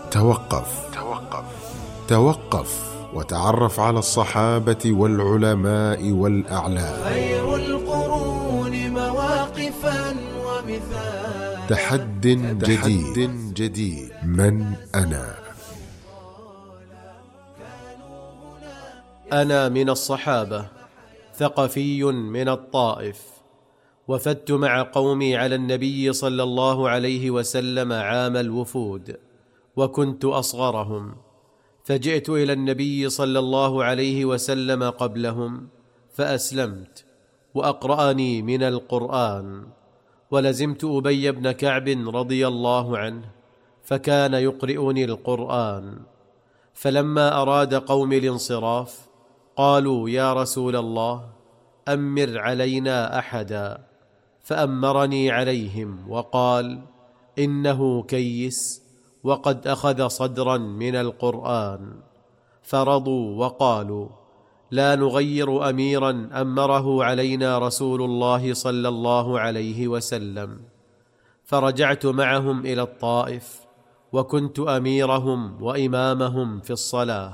توقف وتعرف على الصحابة والعلماء والأعلام. خير القرون مواقفا ومثالا. تحد جديد. من أنا؟ أنا من الصحابة، ثقفي من الطائف، وفدت مع قومي على النبي صلى الله عليه وسلم عام الوفود، وكنت أصغرهم، فجئت إلى النبي صلى الله عليه وسلم قبلهم فأسلمت، وأقرأني من القرآن، ولزمت أبي بن كعب رضي الله عنه، فكان يقرئني القرآن. فلما أراد قومي الانصراف قالوا: يا رسول الله، أمر علينا أحدا، فأمرني عليهم وقال: إنه كيس وقد أخذ صدرا من القرآن. فرضوا وقالوا: لا نغير أميرا أمره علينا رسول الله صلى الله عليه وسلم. فرجعت معهم إلى الطائف، وكنت أميرهم وإمامهم في الصلاة.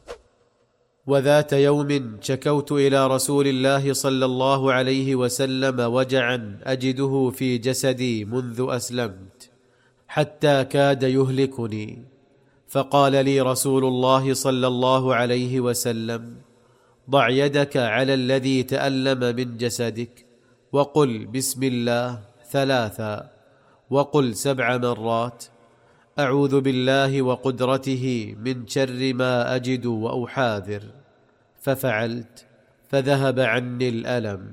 وذات يوم شكوت إلى رسول الله صلى الله عليه وسلم وجعا أجده في جسدي منذ أسلمت، حتى كاد يهلكني، فقال لي رسول الله صلى الله عليه وسلم: ضع يدك على الذي تألم من جسدك، وقل بسم الله 3، وقل 7 مرات: أعوذ بالله وقدرته من شر ما أجد وأحاذر. ففعلت، فذهب عني الألم.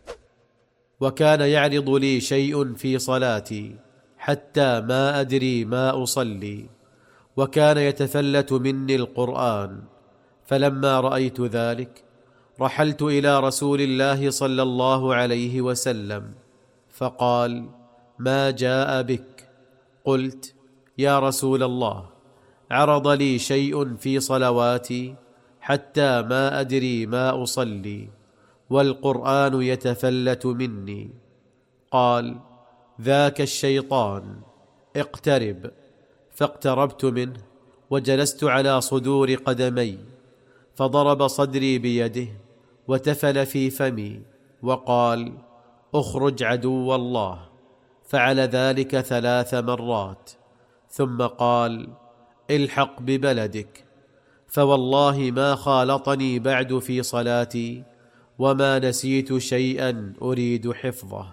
وكان يعرض لي شيء في صلاتي حتى ما أدري ما أصلي، وكان يتفلت مني القرآن. فلما رأيت ذلك رحلت إلى رسول الله صلى الله عليه وسلم، فقال: ما جاء بك؟ قلت: يا رسول الله، عرض لي شيء في صلواتي حتى ما أدري ما أصلي، والقرآن يتفلت مني. قال: ذاك الشيطان، اقترب. فاقتربت منه وجلست على صدور قدمي، فضرب صدري بيده وتفل في فمي وقال: اخرج عدو الله. فعل ذلك 3 مرات، ثم قال: الحق ببلدك. فوالله ما خالطني بعد في صلاتي، وما نسيت شيئا أريد حفظه.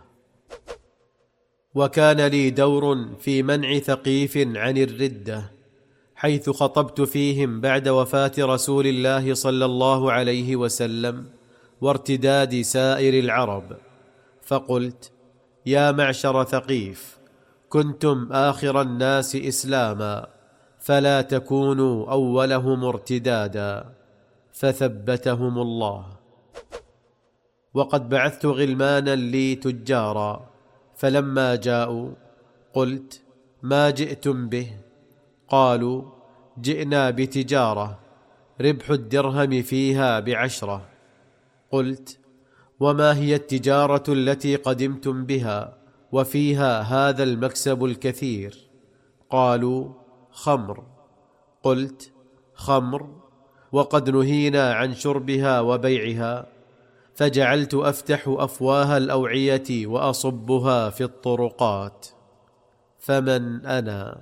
وكان لي دور في منع ثقيف عن الردة، حيث خطبت فيهم بعد وفاة رسول الله صلى الله عليه وسلم وارتداد سائر العرب، فقلت: يا معشر ثقيف، كنتم آخر الناس إسلاما، فلا تكونوا أولهم ارتدادا. فثبتهم الله. وقد بعثت غلمانا لي تجارا، فلما جاءوا قلت: ما جئتم به؟ قالوا: جئنا بتجارة ربح الدرهم فيها ب10. قلت: وما هي التجارة التي قدمتم بها وفيها هذا المكسب الكثير؟ قالوا: خمر. قلت: خمر؟ وقد نهينا عن شربها وبيعها. فجعلت أفتح أفواه الأوعية وأصبها في الطرقات. فمن أنا؟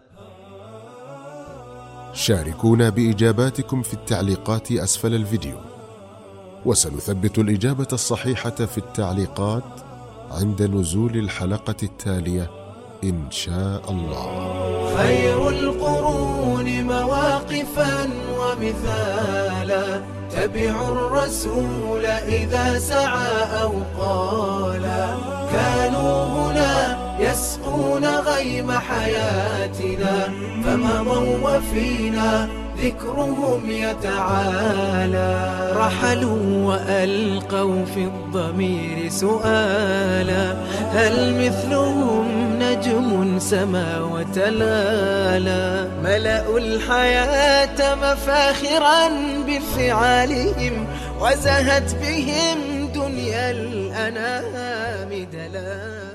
شاركونا بإجاباتكم في التعليقات أسفل الفيديو، وسنثبت الإجابة الصحيحة في التعليقات عند نزول الحلقة التالية إن شاء الله. خير القرون مواقفا ومثالا، تبعوا الرسول إذا سعى أو قالا. كانوا هنا يسقون غيم حياتنا، فمضوا وفينا ذكرهم يتعالى. رحلوا وألقوا في الضمير سؤالا: هل مثلهم نجم سما وتلالا؟ ملأوا الحياة مفاخرا بفعالهم، وزهت بهم دنيا الأنام دلالا.